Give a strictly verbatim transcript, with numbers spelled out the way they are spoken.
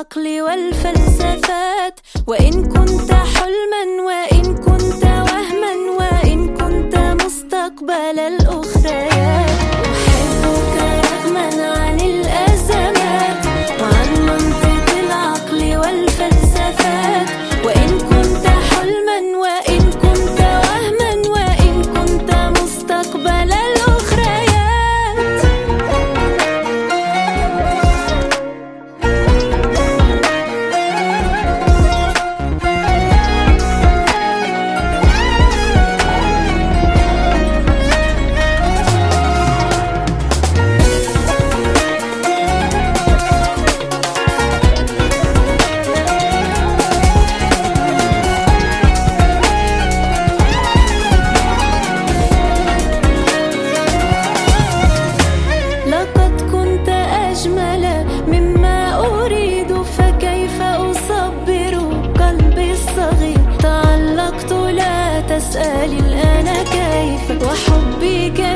العقل والفلسفات، وإن كنت حلما وإن كنت وهما وإن كنت مستقبل الأخريات. أحبك رغما عن الأزمات وعن منطق العقل والفلسفات، وإن كنت حلما وإن كنت وهما وإن كنت مستقبل الأخريات. أجمل مما أريد فكيف أصبر قلبي الصغير؟ تعلقت لا تسأل الآن كيف، وحبي